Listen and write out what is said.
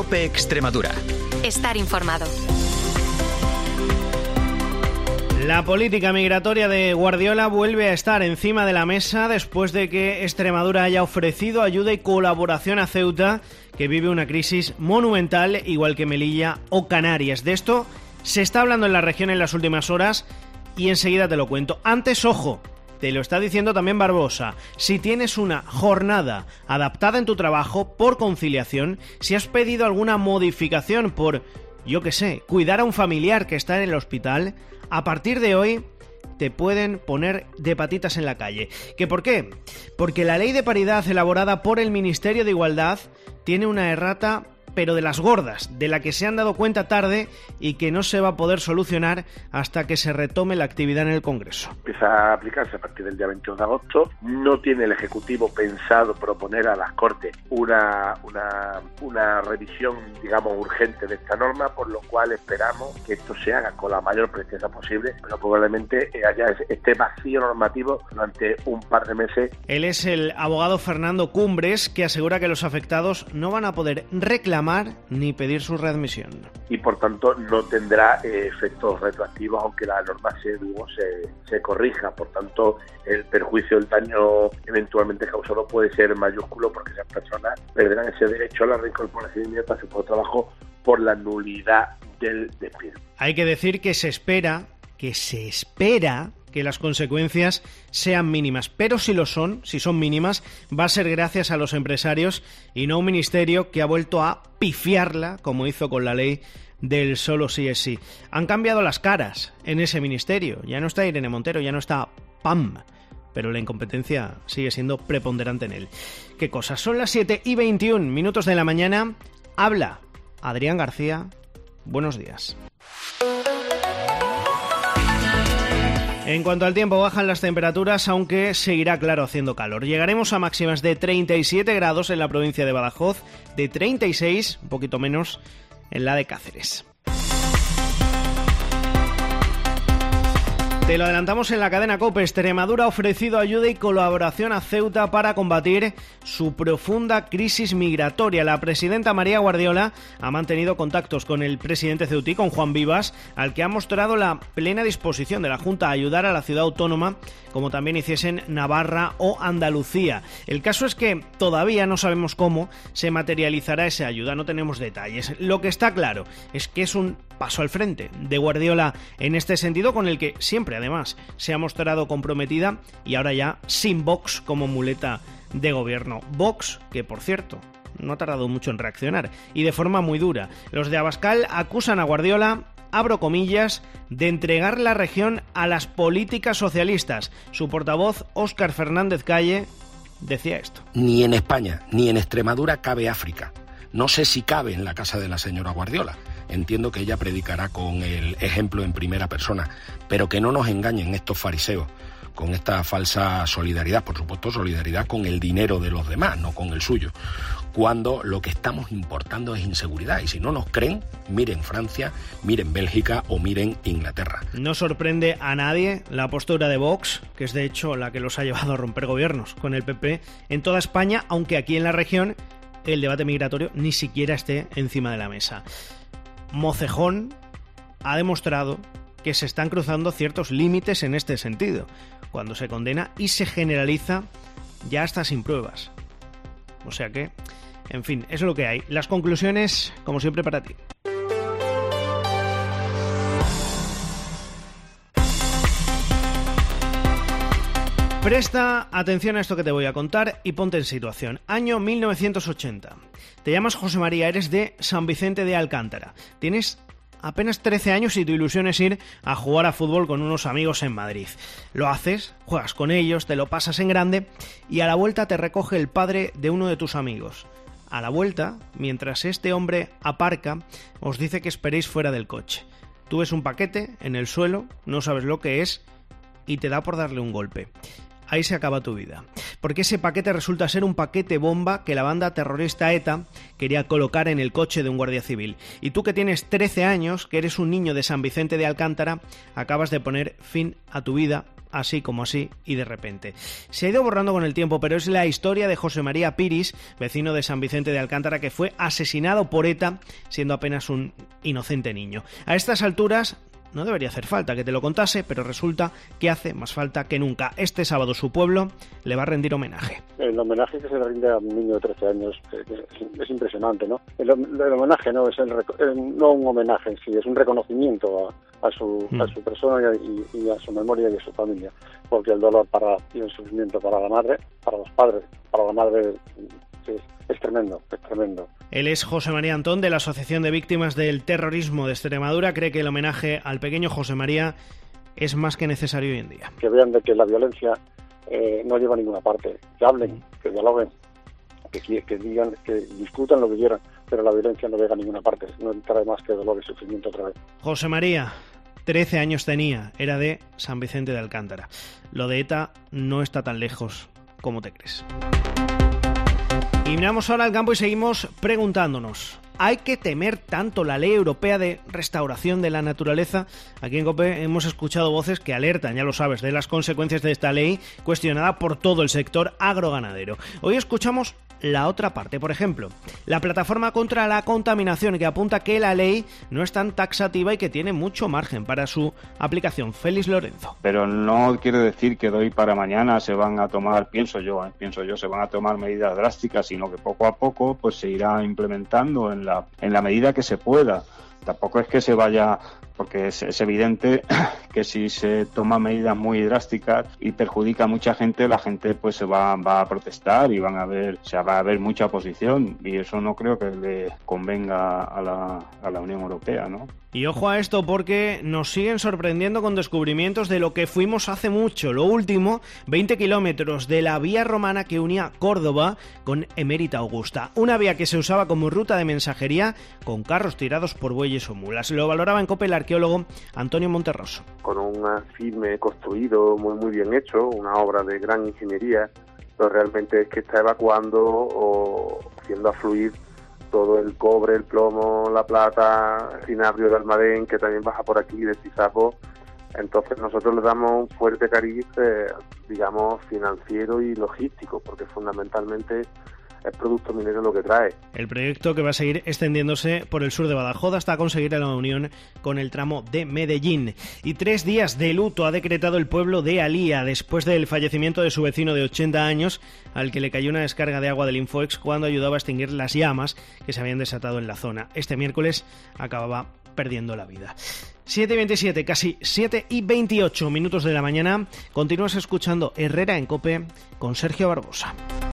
COPE Extremadura. Estar informado. La política migratoria de Guardiola vuelve a estar encima de la mesa después de que Extremadura haya ofrecido ayuda y colaboración a Ceuta, que vive una crisis monumental, igual que Melilla o Canarias. De esto se está hablando en la región en las últimas horas y enseguida te lo cuento. Antes, ojo, te lo está diciendo también Barbosa, si tienes una jornada adaptada en tu trabajo por conciliación, si has pedido alguna modificación por, yo qué sé, cuidar a un familiar que está en el hospital, a partir de hoy te pueden poner de patitas en la calle. ¿Qué por qué? Porque la ley de paridad elaborada por el Ministerio de Igualdad tiene una errata, pero de las gordas, de la que se han dado cuenta tarde y que no se va a poder solucionar hasta que se retome la actividad en el Congreso. Empieza a aplicarse a partir del día 22 de agosto. No tiene el Ejecutivo pensado proponer a las Cortes una revisión, digamos, urgente de esta norma, por lo cual esperamos que esto se haga con la mayor presteza posible, pero probablemente haya este vacío normativo durante un par de meses. Él es el abogado Fernando Cumbres, que asegura que los afectados no van a poder reclamar ni pedir su readmisión. Y por tanto no tendrá efectos retroactivos, aunque la norma se corrija. Por tanto, el perjuicio, el daño eventualmente causado puede ser mayúsculo, porque esas personas perderán ese derecho a la reincorporación inmediata a su trabajo por la nulidad del despido. Hay que decir que se espera que las consecuencias sean mínimas, pero si son mínimas, va a ser gracias a los empresarios y no a un ministerio que ha vuelto a pifiarla, como hizo con la ley del solo sí es sí. Han cambiado las caras en ese ministerio, ya no está Irene Montero, ya no está PAM, pero la incompetencia sigue siendo preponderante en él. ¿Qué cosas? Son las 7:21 de la mañana, habla Adrián García, buenos días. En cuanto al tiempo, bajan las temperaturas, aunque seguirá claro haciendo calor. Llegaremos a máximas de 37 grados en la provincia de Badajoz, de 36, un poquito menos, en la de Cáceres. Te lo adelantamos en la cadena COPE. Extremadura ha ofrecido ayuda y colaboración a Ceuta para combatir su profunda crisis migratoria. La presidenta María Guardiola ha mantenido contactos con el presidente ceutí, con Juan Vivas, al que ha mostrado la plena disposición de la Junta a ayudar a la ciudad autónoma, como también hiciesen Navarra o Andalucía. El caso es que todavía no sabemos cómo se materializará esa ayuda, no tenemos detalles. Lo que está claro es que es un paso al frente de Guardiola en este sentido, con el que siempre además se ha mostrado comprometida, y ahora ya sin Vox como muleta de gobierno. Vox, que por cierto no ha tardado mucho en reaccionar, y de forma muy dura. Los de Abascal acusan a Guardiola, abro comillas, de entregar la región a las políticas socialistas. Su portavoz, Óscar Fernández Calle, decía esto. Ni en España ni en Extremadura cabe África. No sé si cabe en la casa de la señora Guardiola. Entiendo que ella predicará con el ejemplo en primera persona, pero que no nos engañen estos fariseos con esta falsa solidaridad, por supuesto solidaridad con el dinero de los demás, no con el suyo, cuando lo que estamos importando es inseguridad. Y si no nos creen, miren Francia, miren Bélgica o miren Inglaterra. No sorprende a nadie la postura de Vox, que es de hecho la que los ha llevado a romper gobiernos con el PP en toda España, aunque aquí en la región el debate migratorio ni siquiera esté encima de la mesa. Mocejón ha demostrado que se están cruzando ciertos límites en este sentido, cuando se condena y se generaliza ya hasta sin pruebas. O sea que, en fin, es lo que hay. Las conclusiones, como siempre, para ti. Presta atención a esto que te voy a contar y ponte en situación. Año 1980. Te llamas José María, eres de San Vicente de Alcántara. Tienes apenas 13 años y tu ilusión es ir a jugar a fútbol con unos amigos en Madrid. Lo haces, juegas con ellos, te lo pasas en grande y a la vuelta te recoge el padre de uno de tus amigos. A la vuelta, mientras este hombre aparca, os dice que esperéis fuera del coche. Tú ves un paquete en el suelo, no sabes lo que es y te da por darle un golpe. Ahí se acaba tu vida, porque ese paquete resulta ser un paquete bomba que la banda terrorista ETA quería colocar en el coche de un guardia civil. Y tú, que tienes 13 años, que eres un niño de San Vicente de Alcántara, acabas de poner fin a tu vida así como así y de repente. Se ha ido borrando con el tiempo, pero es la historia de José María Piris, vecino de San Vicente de Alcántara, que fue asesinado por ETA siendo apenas un inocente niño. A estas alturas no debería hacer falta que te lo contase, pero resulta que hace más falta que nunca. Este sábado su pueblo le va a rendir homenaje. El homenaje que se le rinde a un niño de 13 años es impresionante, ¿no? El homenaje no es no un homenaje en sí, es un reconocimiento a su persona y a su memoria y a su familia, porque el dolor y el sufrimiento para la madre, para los padres, para la madre es tremendo, es tremendo. Él es José María Antón, de la Asociación de Víctimas del Terrorismo de Extremadura. Cree que el homenaje al pequeño José María es más que necesario hoy en día. Que vean de que la violencia no lleva a ninguna parte, que hablen, que dialoguen, que digan, que discutan lo que quieran, pero la violencia no llega a ninguna parte, no trae más que dolor y sufrimiento otra vez. José María, 13 años tenía, era de San Vicente de Alcántara. Lo de ETA no está tan lejos como te crees. Y miramos ahora al campo y seguimos preguntándonos: ¿hay que temer tanto la ley europea de restauración de la naturaleza? Aquí en COPE hemos escuchado voces que alertan, ya lo sabes, de las consecuencias de esta ley cuestionada por todo el sector agroganadero. Hoy escuchamos la otra parte, por ejemplo, la plataforma contra la contaminación, que apunta que la ley no es tan taxativa y que tiene mucho margen para su aplicación. Félix Lorenzo. Pero no quiere decir que de hoy para mañana se van a tomar, pienso yo, se van a tomar medidas drásticas, sino que poco a poco pues se irá implementando en la medida que se pueda. Tampoco es que se vaya, porque es evidente que si se toman medidas muy drásticas y perjudica a mucha gente, la gente pues se va a protestar y va a haber mucha oposición, y eso no creo que le convenga a la Unión Europea, ¿no? Y ojo a esto, porque nos siguen sorprendiendo con descubrimientos de lo que fuimos hace mucho. Lo último, 20 kilómetros de la vía romana que unía Córdoba con Emérita Augusta. Una vía que se usaba como ruta de mensajería con carros tirados por bueyes o mulas. Lo valoraba en COPE el arqueólogo Antonio Monterroso. Con un firme construido muy bien hecho, una obra de gran ingeniería, pero realmente es que está evacuando o haciendo afluir todo el cobre, el plomo, la plata, el cinabrio de Almadén, que también baja por aquí, de Pisapo. Entonces nosotros le damos un fuerte cariz, digamos, financiero y logístico, porque fundamentalmente es producto minero lo que trae. El proyecto, que va a seguir extendiéndose por el sur de Badajoz hasta conseguir la unión con el tramo de Medellín. Y 3 días de luto ha decretado el pueblo de Alía después del fallecimiento de su vecino de 80 años, al que le cayó una descarga de agua del Infoex cuando ayudaba a extinguir las llamas que se habían desatado en la zona. Este miércoles acababa perdiendo la vida. 7:27, casi 7:28 minutos de la mañana. Continúas escuchando Herrera en COPE con Sergio Barbosa.